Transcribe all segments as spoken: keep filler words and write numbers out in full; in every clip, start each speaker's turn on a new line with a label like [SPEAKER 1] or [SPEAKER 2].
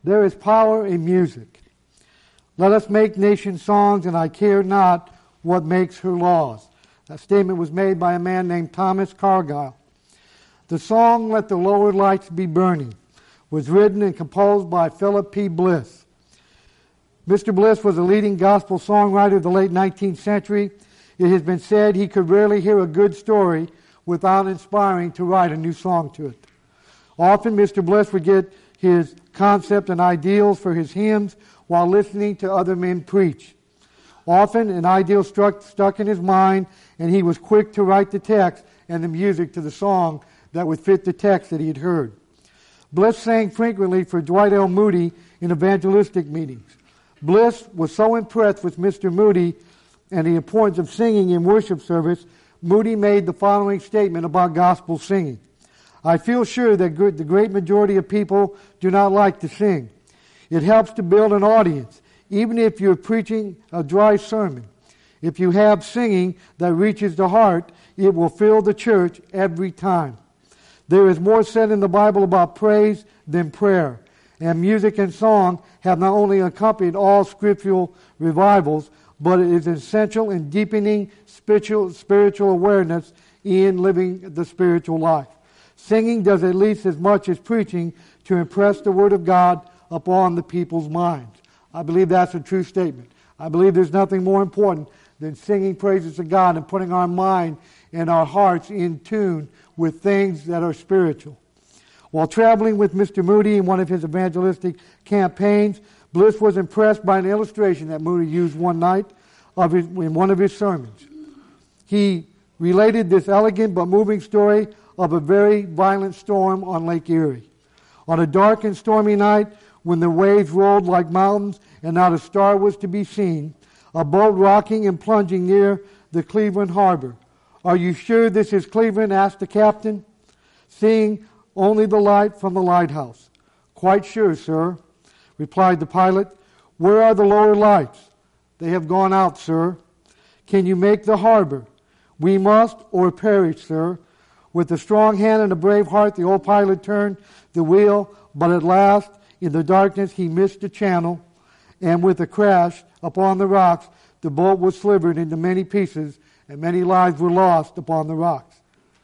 [SPEAKER 1] There is power in music. Let us make nation songs, and I care not what makes her laws. That statement was made by a man named Thomas Carlyle. The song, Let the Lower Lights Be Burning, was written and composed by Philip P. Bliss. Mister Bliss was a leading gospel songwriter of the late nineteenth century. It has been said he could rarely hear a good story without inspiring to write a new song to it. Often Mister Bliss would get his concept and ideals for his hymns while listening to other men preach. Often an ideal struck, stuck in his mind, and he was quick to write the text and the music to the song that would fit the text that he had heard. Bliss sang frequently for Dwight L. Moody in evangelistic meetings. Bliss was so impressed with Mister Moody and the importance of singing in worship service, Moody made the following statement about gospel singing. I feel sure that the great majority of people do not like to sing. It helps to build an audience, even if you're preaching a dry sermon. If you have singing that reaches the heart, it will fill the church every time. There is more said in the Bible about praise than prayer. And music and song have not only accompanied all scriptural revivals, but it is essential in deepening spiritual, spiritual awareness in living the spiritual life. Singing does at least as much as preaching to impress the Word of God upon the people's minds. I believe that's a true statement. I believe there's nothing more important than singing praises to God and putting our mind and our hearts in tune with things that are spiritual. While traveling with Mister Moody in one of his evangelistic campaigns, Bliss was impressed by an illustration that Moody used one night of his, in one of his sermons. He related this elegant but moving story of a very violent storm on Lake Erie. On a dark and stormy night, when the waves rolled like mountains and not a star was to be seen, a boat rocking and plunging near the Cleveland harbor. Are you sure this is Cleveland? Asked the captain, seeing only the light from the lighthouse. Quite sure, sir, replied the pilot. Where are the lower lights? They have gone out, sir. Can you make the harbor? We must or perish, sir. With a strong hand and a brave heart, the old pilot turned the wheel, but at last, in the darkness, he missed the channel, and with a crash upon the rocks, the boat was slivered into many pieces, and many lives were lost upon the rocks.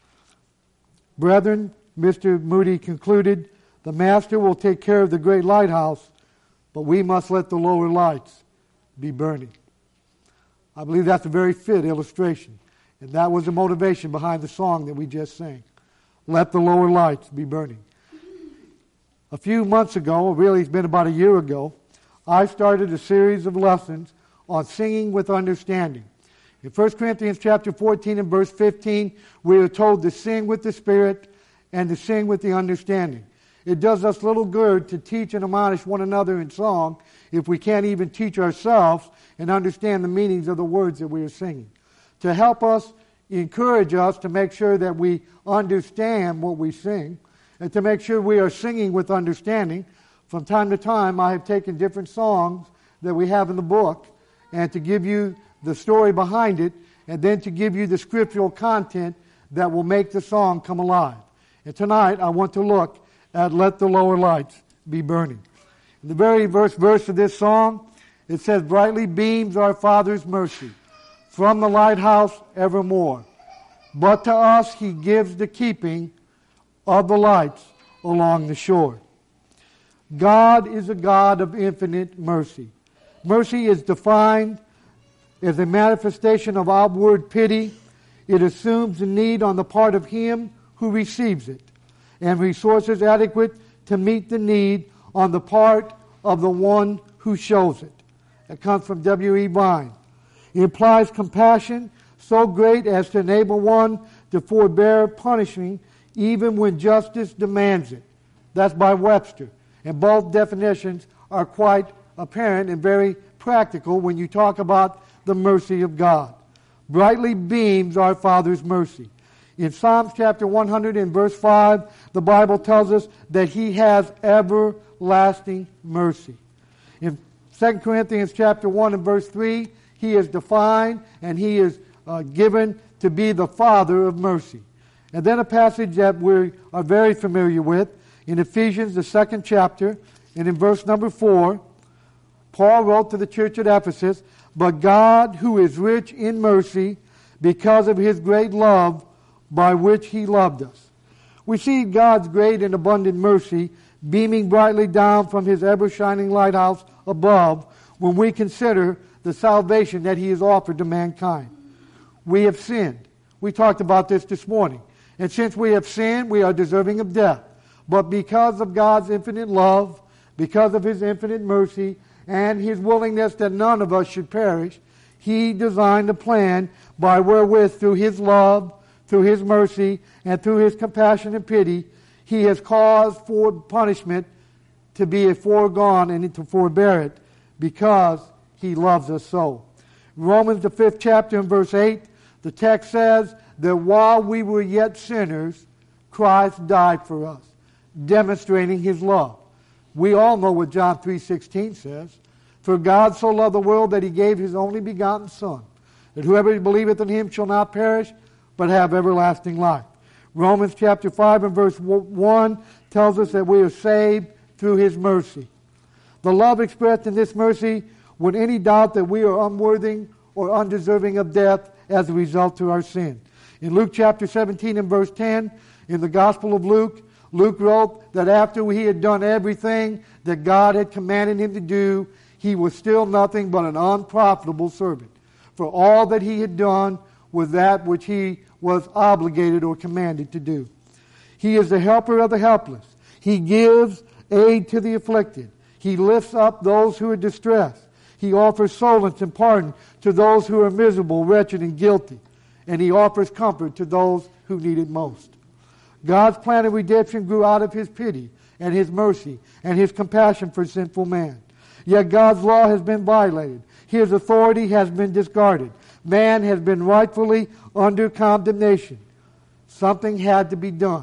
[SPEAKER 1] Brethren, Mister Moody concluded, the Master will take care of the great lighthouse, but we must let the lower lights be burning. I believe that's a very fit illustration. And that was the motivation behind the song that we just sang. Let the lower lights be burning. A few months ago, really it's been about a year ago, I started a series of lessons on singing with understanding. In First Corinthians chapter fourteen and verse fifteen, we are told to sing with the Spirit and to sing with the understanding. It does us little good to teach and admonish one another in song if we can't even teach ourselves and understand the meanings of the words that we are singing. To help us, encourage us to make sure that we understand what we sing and to make sure we are singing with understanding. From time to time, I have taken different songs that we have in the book and to give you the story behind it and then to give you the scriptural content that will make the song come alive. And tonight, I want to look at Let the Lower Lights Be Burning. In the very first verse of this song, it says, brightly beams our Father's mercy from the lighthouse evermore. But to us he gives the keeping of the lights along the shore. God is a God of infinite mercy. Mercy is defined as a manifestation of outward pity. It assumes a need on the part of him who receives it, and resources adequate to meet the need on the part of the one who shows it. That comes from W E Vine. It implies compassion so great as to enable one to forbear punishing even when justice demands it. That's by Webster. And both definitions are quite apparent and very practical when you talk about the mercy of God. Brightly beams our Father's mercy. In Psalms chapter one hundred and verse five, the Bible tells us that he has everlasting mercy. In Second Corinthians chapter one and verse three, he is defined and he is uh, given to be the Father of mercy. And then a passage that we are very familiar with in Ephesians, the second chapter, And in verse number four, Paul wrote to the church at Ephesus, "But God, who is rich in mercy, because of his great love by which he loved us." We see God's great and abundant mercy beaming brightly down from his ever-shining lighthouse above when we consider the salvation that he has offered to mankind. We have sinned. We talked about this this morning. And since we have sinned, we are deserving of death. But because of God's infinite love, because of his infinite mercy, and his willingness that none of us should perish, he designed a plan by wherewith, through his love, through his mercy, and through his compassion and pity, he has caused for punishment to be a foregone and to forbear it, because he loves us so. Romans, the fifth chapter, and verse eight, the text says that while we were yet sinners, Christ died for us, demonstrating his love. We all know what John three sixteen says. "For God so loved the world that he gave his only begotten Son, that whoever believeth in him shall not perish, but have everlasting life." Romans chapter five and verse one tells us that we are saved through his mercy. The love expressed in this mercy, with any doubt that we are unworthy or undeserving of death as a result of our sin. In Luke chapter seventeen and verse ten, in the Gospel of Luke, Luke wrote that after he had done everything that God had commanded him to do, he was still nothing but an unprofitable servant. For all that he had done was that which he was obligated or commanded to do. He is the helper of the helpless. He gives aid to the afflicted. He lifts up those who are distressed. He offers solace and pardon to those who are miserable, wretched, and guilty. And he offers comfort to those who need it most. God's plan of redemption grew out of his pity and his mercy and his compassion for sinful man. Yet God's law has been violated. His authority has been discarded. Man has been rightfully under condemnation. Something had to be done.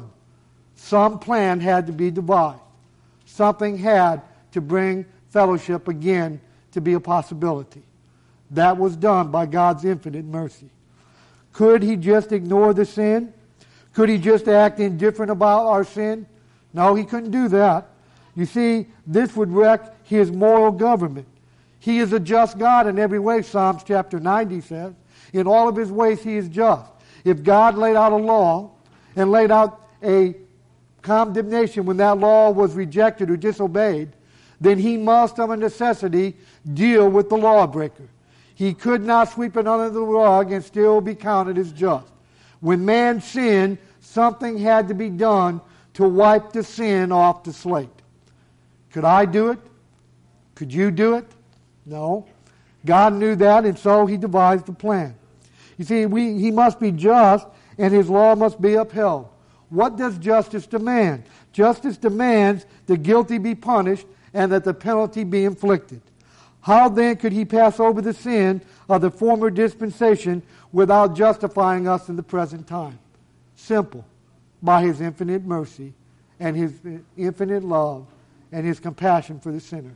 [SPEAKER 1] Some plan had to be devised. Something had to bring fellowship again to be a possibility. That was done by God's infinite mercy. Could he just ignore the sin? Could he just act indifferent about our sin? No, he couldn't do that. You see, this would wreck his moral government. He is a just God in every way, Psalms chapter ninety says. In all of his ways he is just. If God laid out a law and laid out a condemnation when that law was rejected or disobeyed, then he must of a necessity deal with the lawbreaker. He could not sweep it under the rug and still be counted as just. When man sinned, something had to be done to wipe the sin off the slate. Could I do it? Could you do it? No. God knew that, and so he devised a plan. You see, we, he must be just, and his law must be upheld. What does justice demand? Justice demands the guilty be punished and that the penalty be inflicted. How then could he pass over the sin of the former dispensation without justifying us in the present time? Simple. By his infinite mercy and his infinite love and his compassion for the sinner.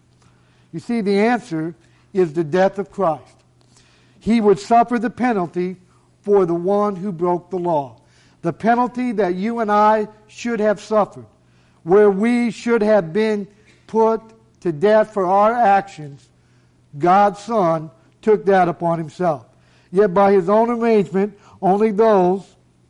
[SPEAKER 1] You see, the answer is the death of Christ. He would suffer the penalty for the one who broke the law. The penalty that you and I should have suffered, where we should have been put to death for our actions, God's Son took that upon himself. Yet by his own arrangement, only those,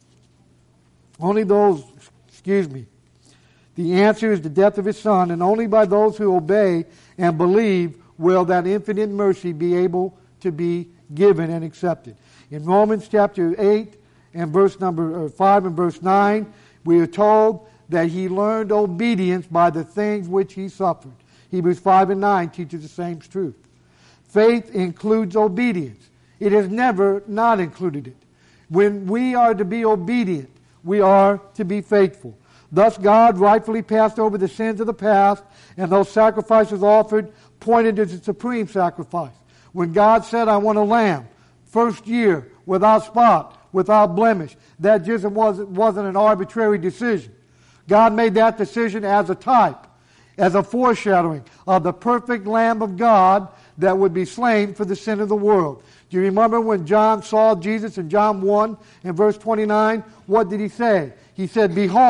[SPEAKER 1] only those, excuse me, the answer is the death of his Son, and only by those who obey and believe will that infinite mercy be able to be given and accepted. In Romans chapter eight and verse number five and verse nine, we are told that he learned obedience by the things which he suffered. Hebrews five and nine teaches the same truth. Faith includes obedience. It has never not included it. When we are to be obedient, we are to be faithful. Thus God rightfully passed over the sins of the past, and those sacrifices offered pointed to the supreme sacrifice. When God said, I want a lamb, first year, without spot, without blemish, that just wasn't, wasn't an arbitrary decision. God made that decision as a type, as a foreshadowing of the perfect Lamb of God that would be slain for the sin of the world. Do you remember when John saw Jesus in John one and verse twenty-nine? What did he say? He said, Behold,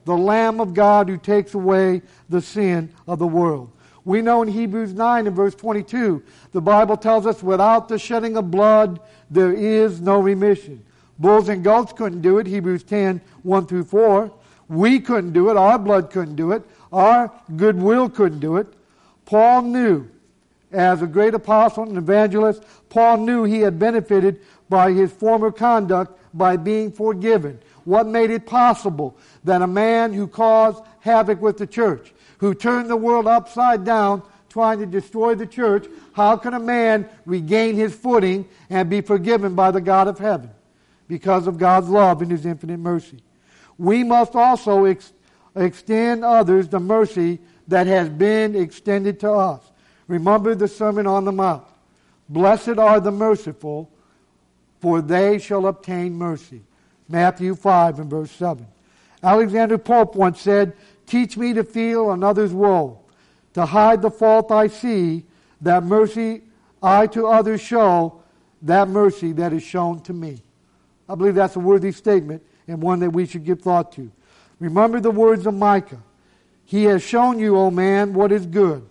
[SPEAKER 1] the Lamb of God who takes away the sin of the world. We know in Hebrews nine and verse twenty-two, the Bible tells us, without the shedding of blood, there is no remission. Bulls and goats couldn't do it, Hebrews ten, one through four. We couldn't do it, our blood couldn't do it, our goodwill couldn't do it. Paul knew, as a great apostle and evangelist, Paul knew he had benefited by his former conduct by being forgiven. What made it possible that a man who caused havoc with the church, who turned the world upside down trying to destroy the church, how can a man regain his footing and be forgiven by the God of heaven? Because of God's love and his infinite mercy. We must also ex- extend others the mercy that has been extended to us. Remember the Sermon on the Mount. Blessed are the merciful, for they shall obtain mercy. Matthew five and verse seven. Alexander Pope once said, teach me to feel another's woe, to hide the fault I see, that mercy I to others show, that mercy that is shown to me. I believe that's a worthy statement and one that we should give thought to. Remember the words of Micah. He has shown you, O man, what is good.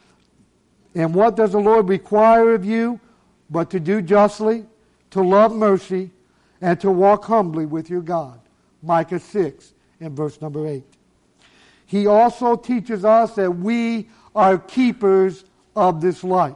[SPEAKER 1] And what does the Lord require of you but to do justly, to love mercy, and to walk humbly with your God? Micah six and verse number eight. He also teaches us that we are keepers of this light.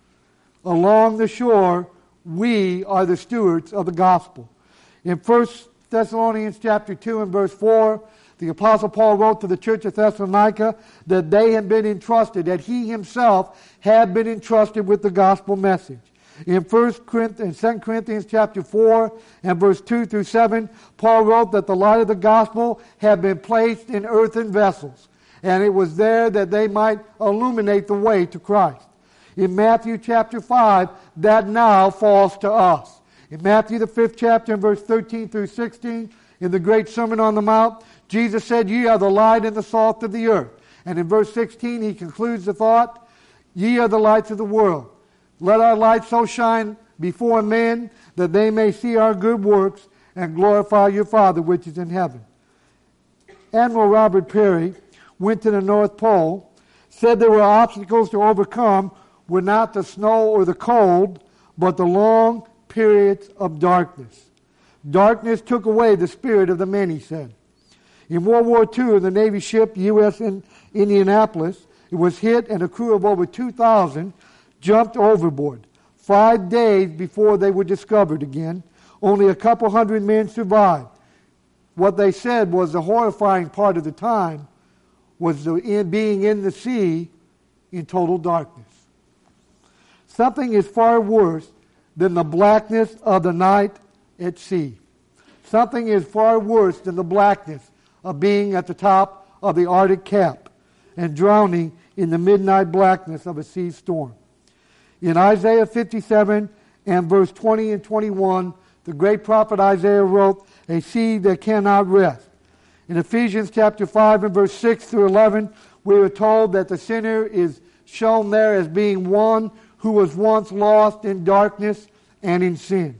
[SPEAKER 1] Along the shore, we are the stewards of the gospel. In First Thessalonians chapter two and verse four, the Apostle Paul wrote to the church of Thessalonica that they had been entrusted, that he himself had been entrusted with the gospel message. In First Corinthians, Second Corinthians chapter four and verse two through seven, Paul wrote that the light of the gospel had been placed in earthen vessels, and it was there that they might illuminate the way to Christ. In Matthew chapter five, that now falls to us. In Matthew the fifth chapter and verse thirteen through sixteen, in the great Sermon on the Mount, Jesus said, ye are the light and the salt of the earth. And in verse sixteen, he concludes the thought, ye are the lights of the world. Let our light so shine before men that they may see our good works and glorify your Father which is in heaven. Admiral Robert Peary went to the North Pole, said there were obstacles to overcome were not the snow or the cold, but the long periods of darkness. Darkness took away the spirit of the men, he said. In World War Two, the Navy ship U S Indianapolis, it was hit and a crew of over two thousand jumped overboard. Five days before they were discovered again, only a couple hundred men survived. What they said was the horrifying part of the time was the in, being in the sea in total darkness. Something is far worse than the blackness of the night at sea. Something is far worse than the blackness of being at the top of the Arctic cap and drowning in the midnight blackness of a sea storm. In Isaiah fifty-seven and verse twenty and twenty-one, the great prophet Isaiah wrote, a sea that cannot rest. In Ephesians chapter five and verse six through eleven, we are told that the sinner is shown there as being one who was once lost in darkness and in sin.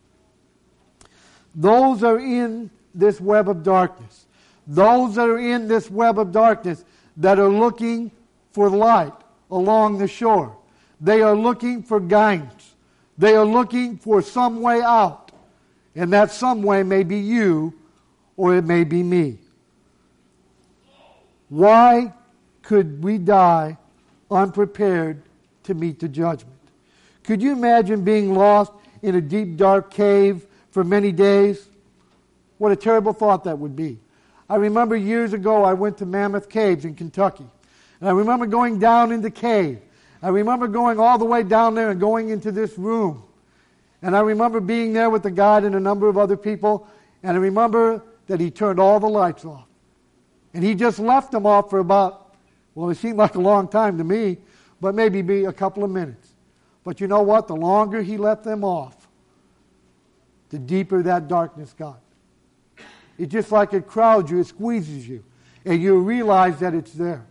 [SPEAKER 1] Those are in this web of darkness. Those that are in this web of darkness that are looking for light along the shore. They are looking for guidance. They are looking for some way out. And that some way may be you or it may be me. Why could we die unprepared to meet the judgment? Could you imagine being lost in a deep, dark cave for many days? What a terrible thought that would be. I remember years ago I went to Mammoth Caves in Kentucky. And I remember going down in the cave. I remember going all the way down there and going into this room. And I remember being there with the guide and a number of other people. And I remember that he turned all the lights off. And he just left them off for about, well, it seemed like a long time to me, but maybe be a couple of minutes. But you know what? The longer he left them off, the deeper that darkness got. It's just like it crowds you, it squeezes you, and you realize that it's there.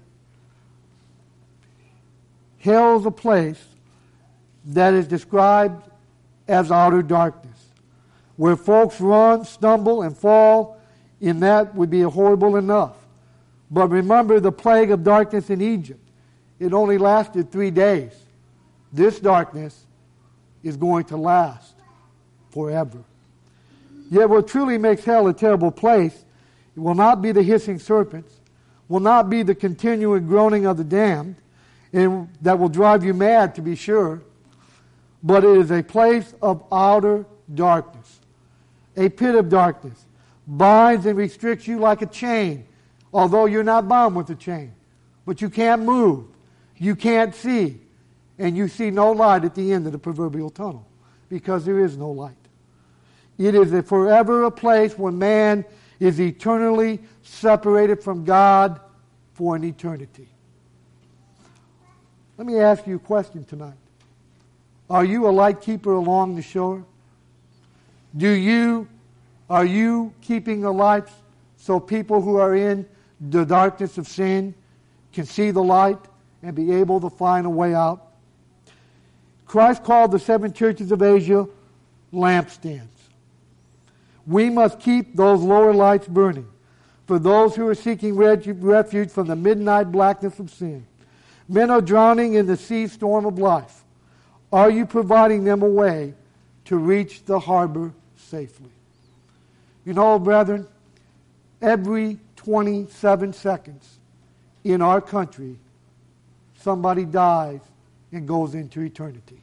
[SPEAKER 1] Hell is a place that is described as outer darkness, where folks run, stumble, and fall in that would be horrible enough. But remember the plague of darkness in Egypt. It only lasted three days. This darkness is going to last forever. Yet what truly makes hell a terrible place, it will not be the hissing serpents, will not be the continuing groaning of the damned, and that will drive you mad, to be sure, but it is a place of outer darkness, a pit of darkness, binds and restricts you like a chain, although you're not bound with a chain. But you can't move, you can't see, and you see no light at the end of the proverbial tunnel, because there is no light. It is a forever a place where man is eternally separated from God for an eternity. Let me ask you a question tonight. Are you a light keeper along the shore? Do you, are you keeping the lights so people who are in the darkness of sin can see the light and be able to find a way out? Christ called the seven churches of Asia lampstands. We must keep those lower lights burning for those who are seeking refuge from the midnight blackness of sin. Men are drowning in the sea storm of life. Are you providing them a way to reach the harbor safely? You know, brethren, every twenty-seven seconds in our country, somebody dies and goes into eternity.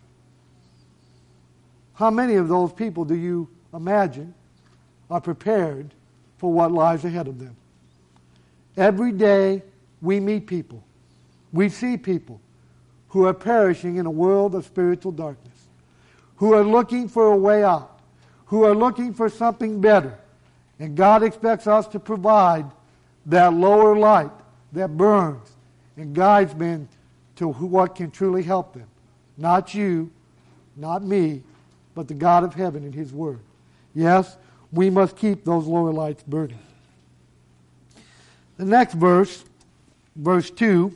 [SPEAKER 1] How many of those people do you imagine are prepared for what lies ahead of them? Every day we meet people, we see people who are perishing in a world of spiritual darkness, who are looking for a way out, who are looking for something better. And God expects us to provide that lower light that burns and guides men to what can truly help them. Not you, not me, but the God of heaven and His Word. Yes, we must keep those lower lights burning. The next verse, verse two,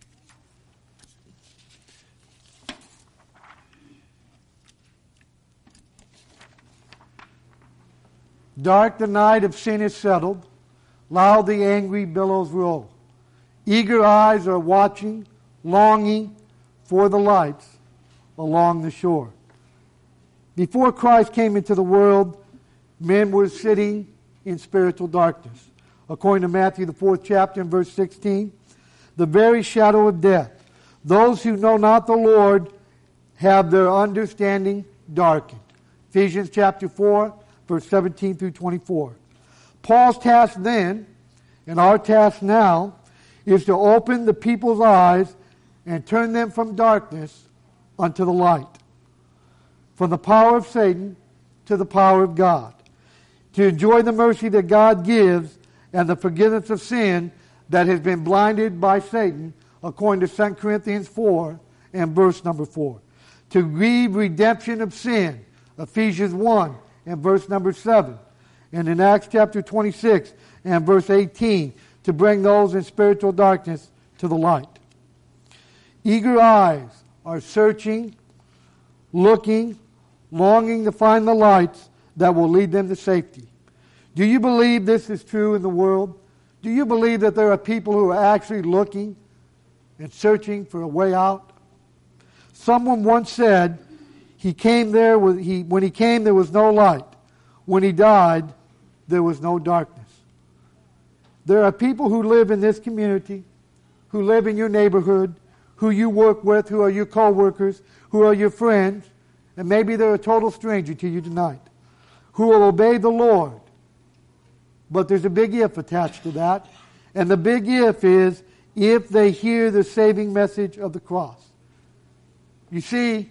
[SPEAKER 1] dark the night of sin is settled, loud the angry billows roll. Eager eyes are watching, longing for the lights along the shore. Before Christ came into the world, men were sitting in spiritual darkness. According to Matthew, the fourth chapter, and verse sixteen, the very shadow of death. Those who know not the Lord have their understanding darkened. Ephesians chapter four, verse seventeen through twenty-four. Paul's task then, and our task now, is to open the people's eyes and turn them from darkness unto the light, from the power of Satan to the power of God, to enjoy the mercy that God gives and the forgiveness of sin that has been blinded by Satan, according to Second Corinthians four and verse number four. To grieve redemption of sin, Ephesians one and verse number seven. And in Acts chapter twenty-six and verse eighteen, to bring those in spiritual darkness to the light. Eager eyes are searching, looking, longing to find the lights that will lead them to safety. Do you believe this is true in the world? Do you believe that there are people who are actually looking and searching for a way out? Someone once said, he came there with, he, when he came there was no light. When he died, there was no darkness. There are people who live in this community, who live in your neighborhood, who you work with, who are your co-workers, who are your friends, and maybe they're a total stranger to you tonight, who will obey the Lord. But there's a big if attached to that. And the big if is if they hear the saving message of the cross. You see,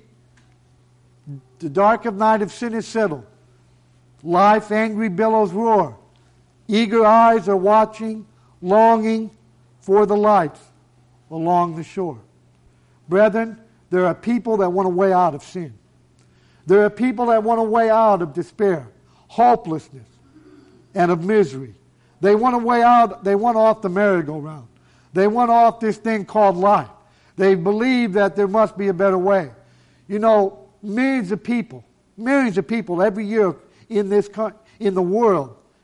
[SPEAKER 1] the dark of night of sin is settled. Life's angry billows roar. Eager eyes are watching, longing for the lights along the shore. Brethren, there are people that want a way out of sin. There are people that want a way out of despair, hopelessness, and of misery. They want a way out. They want off the merry-go-round. They want off this thing called life. They believe that there must be a better way. You know, millions of people, millions of people every year in this in the world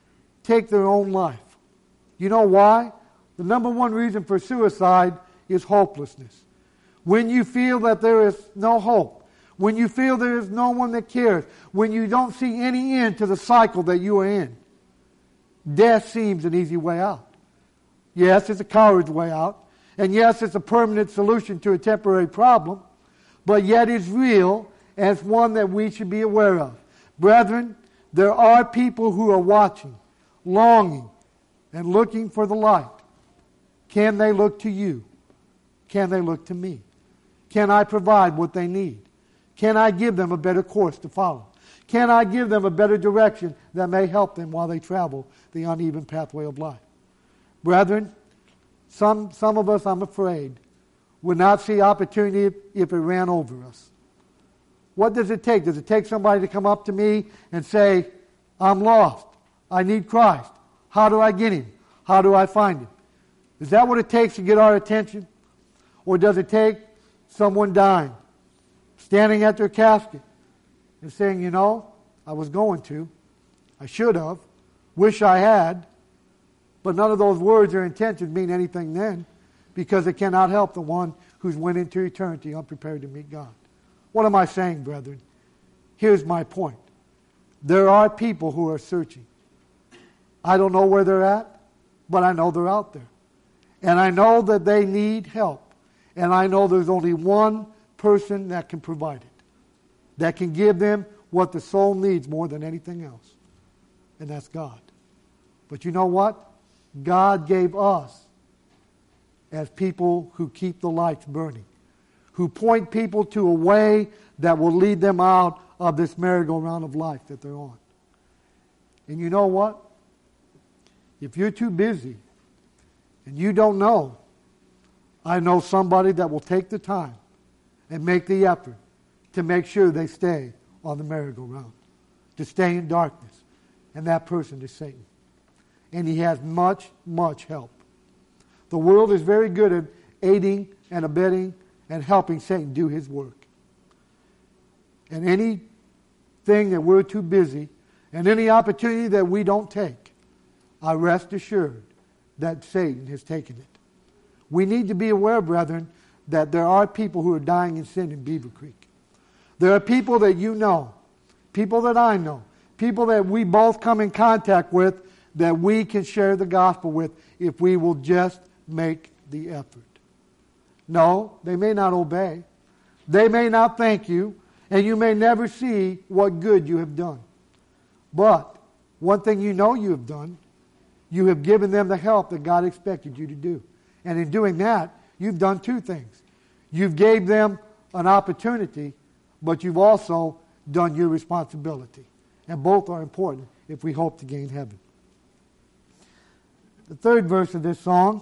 [SPEAKER 1] take their own life. You know why? The number one reason for suicide is hopelessness. When you feel that there is no hope, when you feel there is no one that cares, when you don't see any end to the cycle that you are in, death seems an easy way out. Yes, it's a coward's way out. And yes, it's a permanent solution to a temporary problem. But yet it's real and it's one that we should be aware of. Brethren, there are people who are watching, longing, and looking for the light. Can they look to you? Can they look to me? Can I provide what they need? Can I give them a better course to follow? Can I give them a better direction that may help them while they travel the uneven pathway of life? Brethren, some, some of us, I'm afraid, would not see opportunity if it ran over us. What does it take? Does it take somebody to come up to me and say, I'm lost. I need Christ. How do I get Him? How do I find Him? Is that what it takes to get our attention? Or does it take someone dying, standing at their casket and saying, you know, I was going to, I should have, wish I had, but none of those words or intentions mean anything then, because it cannot help the one who's went into eternity unprepared to meet God. What am I saying, brethren? Here's my point. There are people who are searching. I don't know where they're at, but I know they're out there. And I know that they need help. And I know there's only one person that can provide it, that can give them what the soul needs more than anything else. And that's God. But you know what? God gave us as people who keep the lights burning, who point people to a way that will lead them out of this merry-go-round of life that they're on. And you know what? If you're too busy and you don't know, I know somebody that will take the time and make the effort to make sure they stay on the merry-go-round, to stay in darkness. And that person is Satan. And he has much, much help. The world is very good at aiding and abetting and helping Satan do his work. And anything that we're too busy and any opportunity that we don't take, I rest assured that Satan has taken it. We need to be aware, brethren, that there are people who are dying in sin in Beaver Creek. There are people that you know, people that I know, people that we both come in contact with that we can share the gospel with if we will just make the effort. No, they may not obey. They may not thank you, and you may never see what good you have done. But one thing you know you have done, you have given them the help that God expected you to do. And in doing that, you've done two things. You've gave them an opportunity, but you've also done your responsibility. And both are important if we hope to gain heaven. The third verse of this song,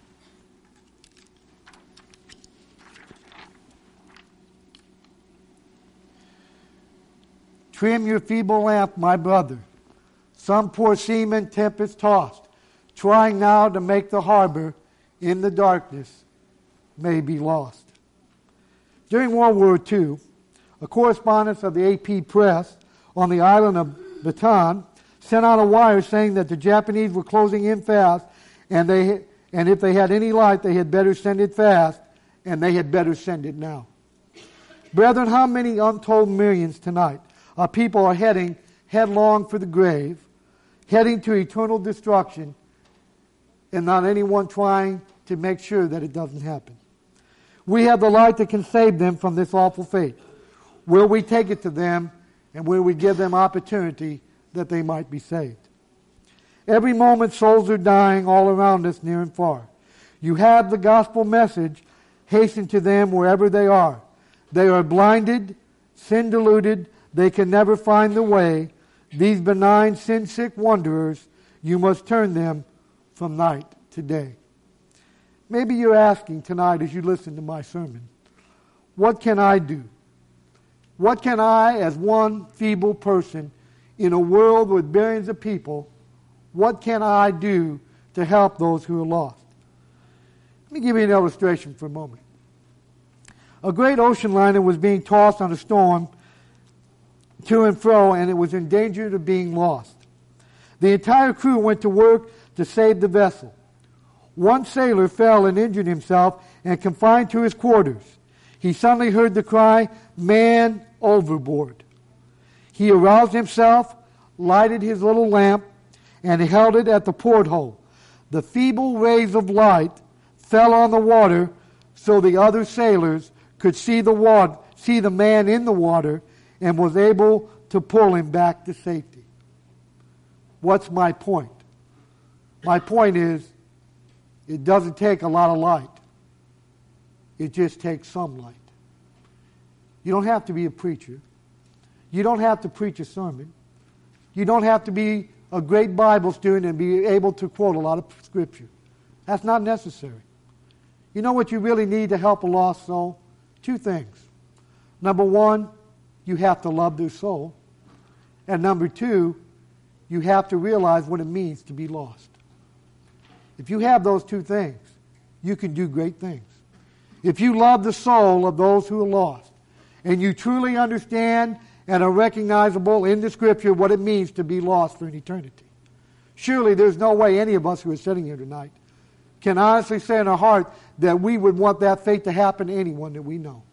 [SPEAKER 1] trim your feeble lamp, my brother. Some poor seaman tempest tossed, trying now to make the harbor in the darkness may be lost. During World War Two, a correspondent of the A P Press on the island of Bataan sent out a wire saying that the Japanese were closing in fast, and they and if they had any light, they had better send it fast, and they had better send it now. Brethren, how many untold millions tonight of people are heading headlong for the grave, heading to eternal destruction, and not anyone trying to make sure that it doesn't happen? We have the light that can save them from this awful fate. Will we take it to them, and will we give them opportunity that they might be saved? Every moment souls are dying all around us, near and far. You have the gospel message. Hasten to them wherever they are. They are blinded, sin-deluded. They can never find the way. These benign, sin-sick wanderers, you must turn them from night to day. Maybe you're asking tonight as you listen to my sermon, what can I do? What can I, as one feeble person in a world with billions of people, what can I do to help those who are lost? Let me give you an illustration for a moment. A great ocean liner was being tossed on a storm to and fro, and it was in danger of being lost. The entire crew went to work to save the vessel. One sailor fell and injured himself and confined to his quarters. He suddenly heard the cry, "Man overboard." He aroused himself, lighted his little lamp, and held it at the porthole. The feeble rays of light fell on the water so the other sailors could see the water, see the man in the water, and was able to pull him back to safety. What's my point? My point is, it doesn't take a lot of light. It just takes some light. You don't have to be a preacher. You don't have to preach a sermon. You don't have to be a great Bible student and be able to quote a lot of Scripture. That's not necessary. You know what you really need to help a lost soul? Two things. Number one, you have to love their soul. And number two, you have to realize what it means to be lost. If you have those two things, you can do great things. If you love the soul of those who are lost, and you truly understand and are recognizable in the Scripture what it means to be lost for an eternity, surely there's no way any of us who are sitting here tonight can honestly say in our heart that we would want that fate to happen to anyone that we know.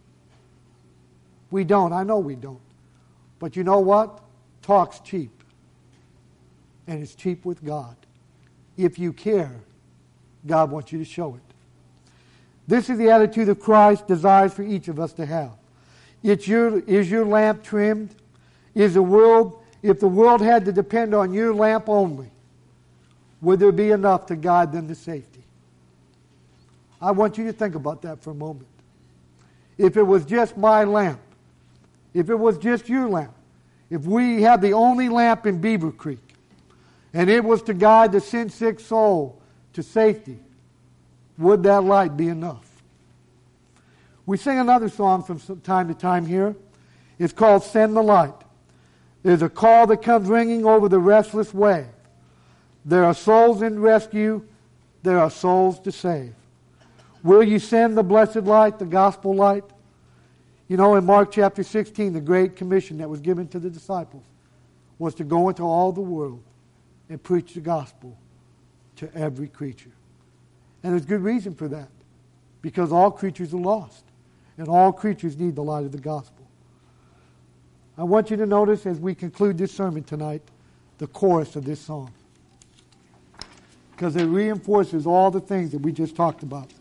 [SPEAKER 1] We don't. I know we don't. But you know what? Talk's cheap. And it's cheap with God. If you care, God wants you to show it. This is the attitude that Christ desires for each of us to have. It's your, is your lamp trimmed? Is the world, if the world had to depend on your lamp only, would there be enough to guide them to safety? I want you to think about that for a moment. If it was just my lamp, if it was just your lamp, if we had the only lamp in Beaver Creek, and it was to guide the sin-sick soul to safety, would that light be enough? We sing another song from time to time here. It's called "Send the Light." There's a call that comes ringing over the restless way. There are souls in rescue. There are souls to save. Will you send the blessed light, the gospel light? You know, in Mark chapter sixteen, the great commission that was given to the disciples was to go into all the world and preach the gospel to every creature. And there's good reason for that, because all creatures are lost, and all creatures need the light of the gospel. I want you to notice as we conclude this sermon tonight, the chorus of this song, because it reinforces all the things that we just talked about.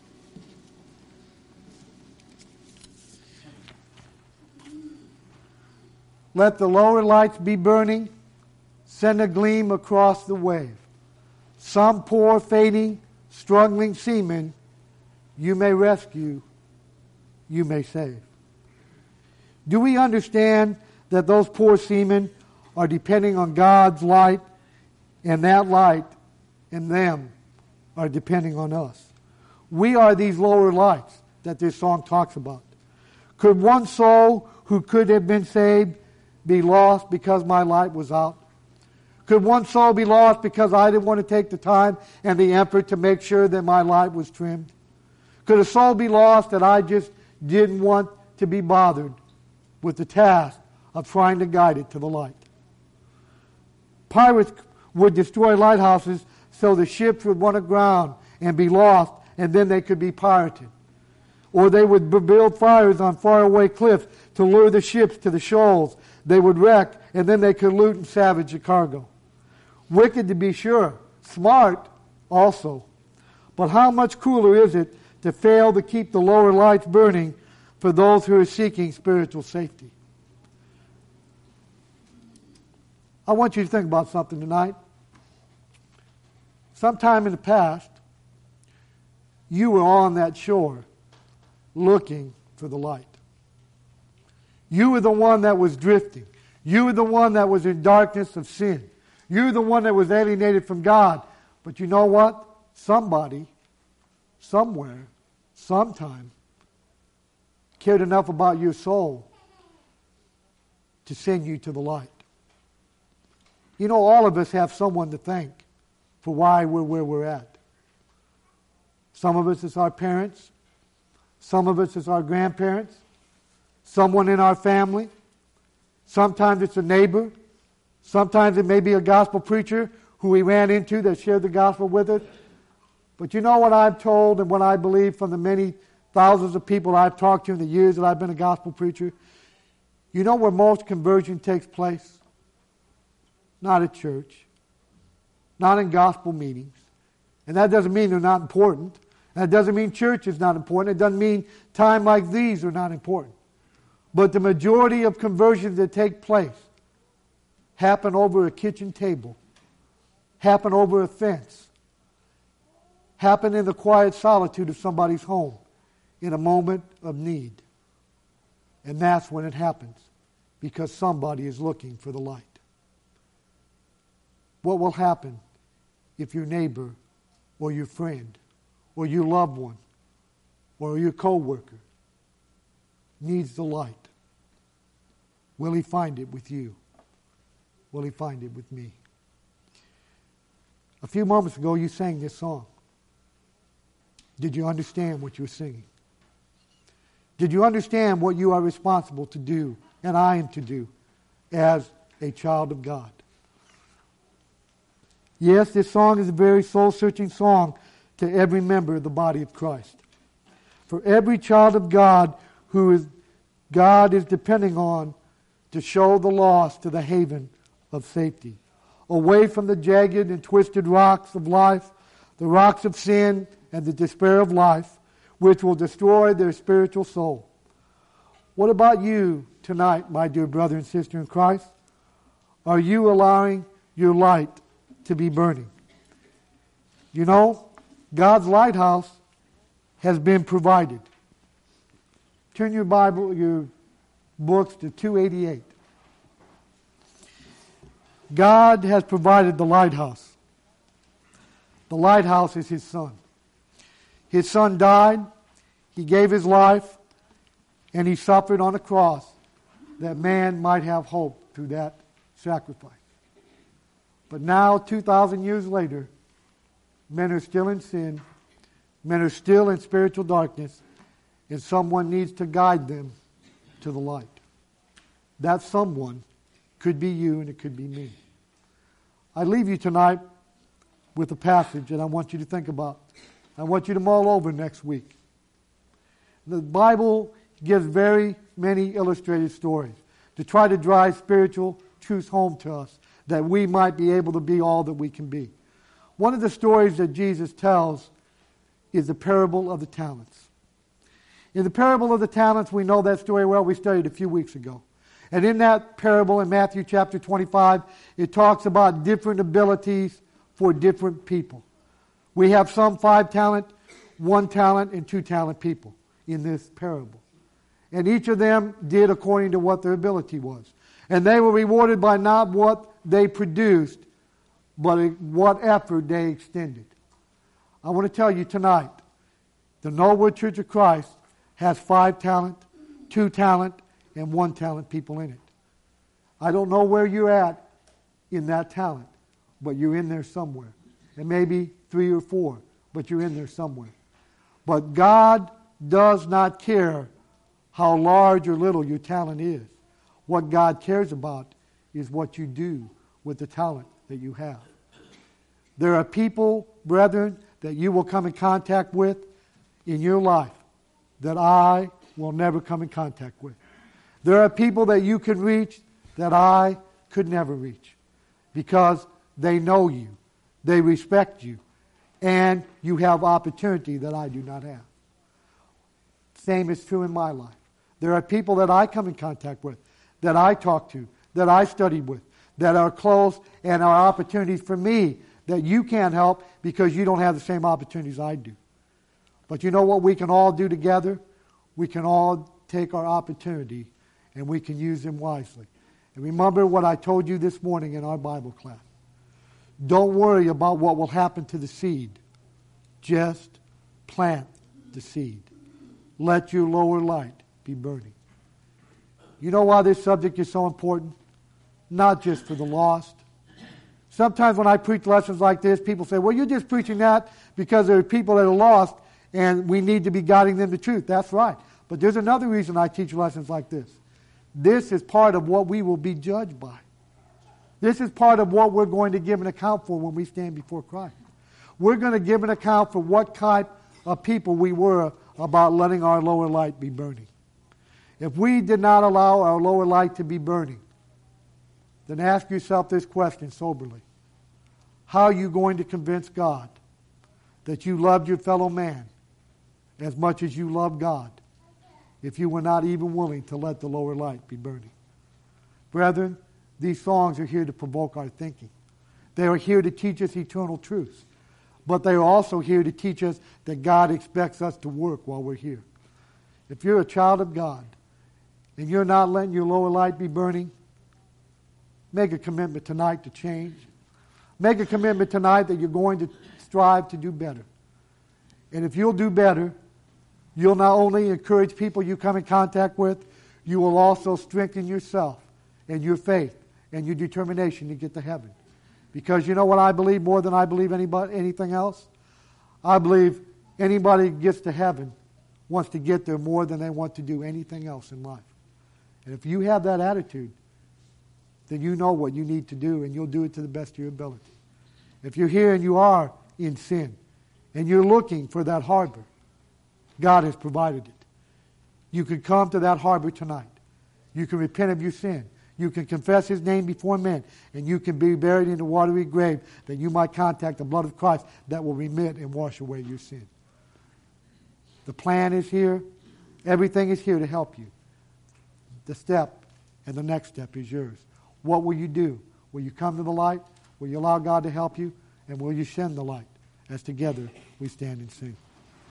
[SPEAKER 1] Let the lower lights be burning, send a gleam across the wave. Some poor, fading, struggling seaman, you may rescue, you may save. Do we understand that those poor seamen are depending on God's light, and that light and them are depending on us? We are these lower lights that this song talks about. Could one soul who could have been saved be lost because my light was out? Could one soul be lost because I didn't want to take the time and the effort to make sure that my light was trimmed? Could a soul be lost that I just didn't want to be bothered with the task of trying to guide it to the light? Pirates would destroy lighthouses so the ships would run aground and be lost, and then they could be pirated. Or they would build fires on faraway cliffs to lure the ships to the shoals. They would wreck, and then they could loot and savage the cargo. Wicked to be sure, smart also. But how much cooler is it to fail to keep the lower lights burning for those who are seeking spiritual safety? I want you to think about something tonight. Sometime in the past, you were on that shore looking for the light. You were the one that was drifting. You were the one that was in darkness of sin. You were the one that was alienated from God. But you know what? Somebody, somewhere, sometime, cared enough about your soul to send you to the light. You know, all of us have someone to thank for why we're where we're at. Some of us is our parents. Some of us is our grandparents. Someone in our family. Sometimes it's a neighbor. Sometimes it may be a gospel preacher who we ran into that shared the gospel with us. But you know what I've told and what I believe from the many thousands of people I've talked to in the years that I've been a gospel preacher? You know where most conversion takes place? Not at church. Not in gospel meetings. And that doesn't mean they're not important. And it doesn't mean church is not important. It doesn't mean time like these are not important. But the majority of conversions that take place happen over a kitchen table, happen over a fence, happen in the quiet solitude of somebody's home in a moment of need. And that's when it happens, because somebody is looking for the light. What will happen if your neighbor or your friend or your loved one or your co-worker needs the light? Will he find it with you? Will he find it with me? A few moments ago you sang this song. Did you understand what you were singing? Did you understand what you are responsible to do and I am to do as a child of God? Yes, this song is a very soul-searching song to every member of the body of Christ. For every child of God who is God is depending on to show the lost to the haven of safety, away from the jagged and twisted rocks of life, the rocks of sin and the despair of life, which will destroy their spiritual soul. What about you tonight, my dear brother and sister in Christ? Are you allowing your light to be burning? You know, God's lighthouse has been provided. Turn your Bible, your books to two eighty-eight. God has provided the lighthouse. The lighthouse is His Son. His Son died, He gave His life, and He suffered on a cross that man might have hope through that sacrifice. But now, two thousand years later, men are still in sin, men are still in spiritual darkness, and someone needs to guide them to the light. That someone could be you and it could be me. I leave you tonight with a passage that I want you to think about. I want you to mull over next week. The Bible gives very many illustrated stories to try to drive spiritual truths home to us, that we might be able to be all that we can be. One of the stories that Jesus tells is the parable of the talents. In the parable of the talents, we know that story well. We studied a few weeks ago. And in that parable in Matthew chapter twenty-five, it talks about different abilities for different people. We have some five talent, one talent, and two talent people in this parable. And each of them did according to what their ability was. And they were rewarded by not what they produced, but what effort they extended. I want to tell you tonight, the Knollwood Church of Christ has five talent, two talent, and one talent people in it. I don't know where you're at in that talent, but you're in there somewhere. And maybe three or four, but you're in there somewhere. But God does not care how large or little your talent is. What God cares about is what you do with the talent that you have. There are people, brethren, that you will come in contact with in your life that I will never come in contact with. There are people that you can reach that I could never reach because they know you, they respect you, and you have opportunity that I do not have. Same is true in my life. There are people that I come in contact with, that I talk to, that I study with, that are close and are opportunities for me that you can't help because you don't have the same opportunities I do. But you know what we can all do together? We can all take our opportunity and we can use them wisely. And remember what I told you this morning in our Bible class. Don't worry about what will happen to the seed. Just plant the seed. Let your lower light be burning. You know why this subject is so important? Not just for the lost. Sometimes when I preach lessons like this, people say, well, you're just preaching that because there are people that are lost and we need to be guiding them to truth. That's right. But there's another reason I teach lessons like this. This is part of what we will be judged by. This is part of what we're going to give an account for when we stand before Christ. We're going to give an account for what type of people we were about letting our lower light be burning. If we did not allow our lower light to be burning, then ask yourself this question soberly. How are you going to convince God that you loved your fellow man as much as you love God if you were not even willing to let the lower light be burning? Brethren, these songs are here to provoke our thinking. They are here to teach us eternal truths. But they are also here to teach us that God expects us to work while we're here. If you're a child of God and you're not letting your lower light be burning, make a commitment tonight to change. Make a commitment tonight that you're going to strive to do better. And if you'll do better, you'll not only encourage people you come in contact with, you will also strengthen yourself and your faith and your determination to get to heaven. Because you know what I believe more than I believe anybody, anything else? I believe anybody who gets to heaven wants to get there more than they want to do anything else in life. And if you have that attitude, then you know what you need to do, and you'll do it to the best of your ability. If you're here and you are in sin, and you're looking for that harbor, God has provided it. You can come to that harbor tonight. You can repent of your sin. You can confess His name before men, and you can be buried in a watery grave that you might contact the blood of Christ that will remit and wash away your sin. The plan is here. Everything is here to help you. The step and the next step is yours. What will you do? Will you come to the light? Will you allow God to help you? And will you shed the light as together we stand and sing?